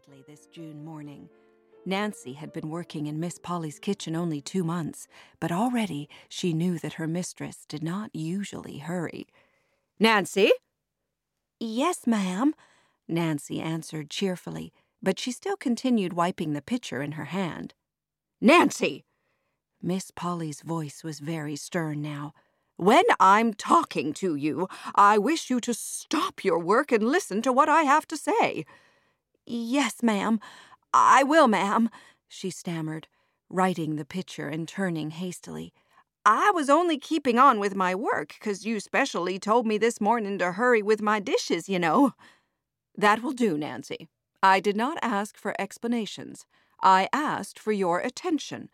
brightly this June morning. Nancy had been working in Miss Polly's kitchen only 2 months, but already she knew that her mistress did not usually hurry. "Nancy?" "Yes, ma'am," Nancy answered cheerfully, but she still continued wiping the pitcher in her hand. "Nancy!" Miss Polly's voice was very stern now. "When I'm talking to you, I wish you to stop your work and listen to what I have to say." "Yes, ma'am. I will, ma'am," she stammered, righting the pitcher and turning hastily. "I was only keeping on with my work, 'cause you specially told me this morning to hurry with my dishes, you know." "That will do, Nancy. I did not ask for explanations. I asked for your attention."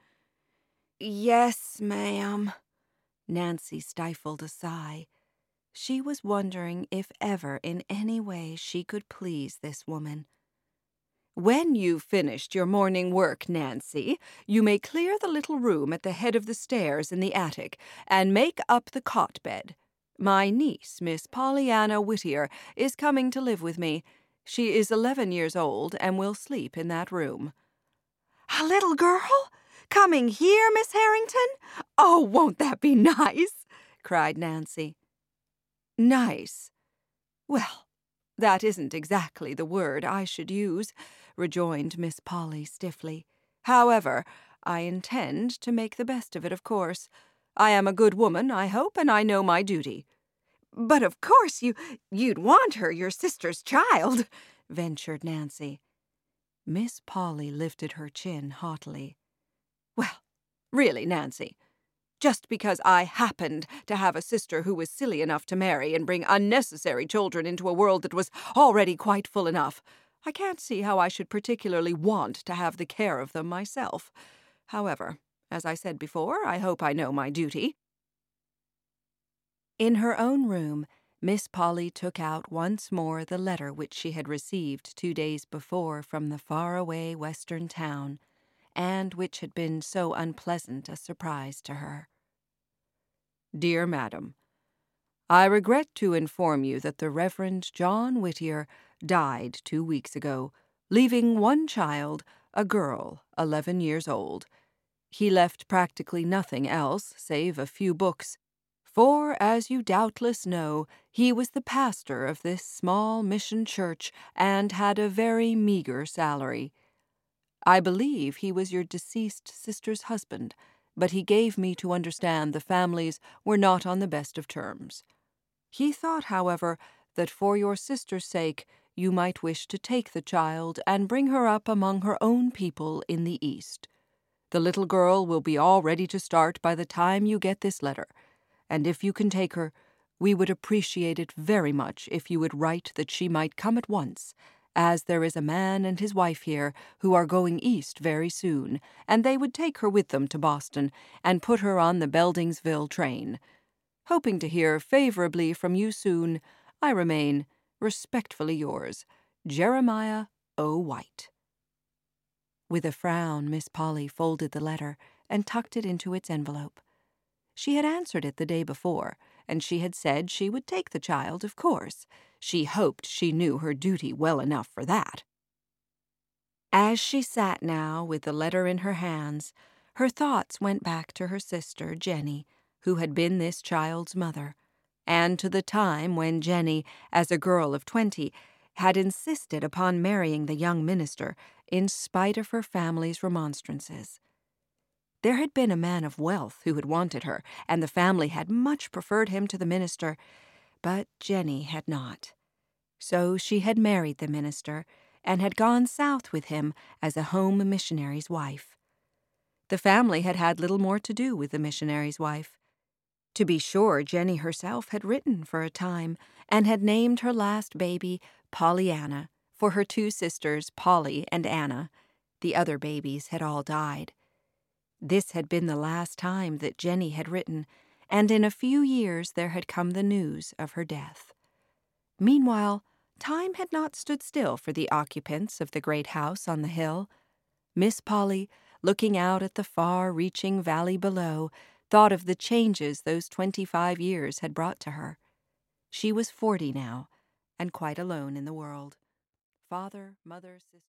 "Yes, ma'am." Nancy stifled a sigh. She was wondering if ever in any way she could please this woman. "When you've finished your morning work, Nancy, you may clear the little room at the head of the stairs in the attic and make up the cot bed. My niece, Miss Pollyanna Whittier, is coming to live with me. She is 11 years old and will sleep in that room." "A little girl? Coming here, Miss Harrington? Oh, won't that be nice?" cried Nancy. "Nice? Well, that isn't exactly the word I should use," rejoined Miss Polly stiffly. "However, I intend to make the best of it, of course. I am a good woman, I hope, and I know my duty." "But of course you'd want her your sister's child," ventured Nancy. Miss Polly lifted her chin haughtily. "Well, really, Nancy, just because I happened to have a sister who was silly enough to marry and bring unnecessary children into a world that was already quite full enough, I can't see how I should particularly want to have the care of them myself. However, as I said before, I hope I know my duty." In her own room, Miss Polly took out once more the letter which she had received 2 days before from the faraway western town, and which had been so unpleasant a surprise to her. "Dear Madam, I regret to inform you that the Reverend John Whittier died 2 weeks ago, leaving one child, a girl, 11 years old. He left practically nothing else save a few books, for, as you doubtless know, he was the pastor of this small mission church and had a very meager salary. I believe he was your deceased sister's husband, but he gave me to understand the families were not on the best of terms. He thought, however, that for your sister's sake you might wish to take the child and bring her up among her own people in the East. The little girl will be all ready to start by the time you get this letter, and if you can take her, we would appreciate it very much if you would write that she might come at once, as there is a man and his wife here who are going East very soon, and they would take her with them to Boston and put her on the Beldingsville train. Hoping to hear favorably from you soon, I remain, respectfully yours, Jeremiah O. White." With a frown, Miss Polly folded the letter and tucked it into its envelope. She had answered it the day before, and she had said she would take the child, of course. She hoped she knew her duty well enough for that. As she sat now with the letter in her hands, her thoughts went back to her sister, Jenny, who had been this child's mother, and to the time when Jenny, as a girl of 20, had insisted upon marrying the young minister in spite of her family's remonstrances. There had been a man of wealth who had wanted her, and the family had much preferred him to the minister, but Jenny had not. So she had married the minister and had gone south with him as a home missionary's wife. The family had had little more to do with the missionary's wife. To be sure, Jenny herself had written for a time and had named her last baby Pollyanna for her 2 sisters, Polly and Anna. The other babies had all died. This had been the last time that Jenny had written, and in a few years there had come the news of her death. Meanwhile, time had not stood still for the occupants of the great house on the hill. Miss Polly, looking out at the far-reaching valley below, thought of the changes those 25 years had brought to her. She was 40 now, and quite alone in the world. Father, mother, sister...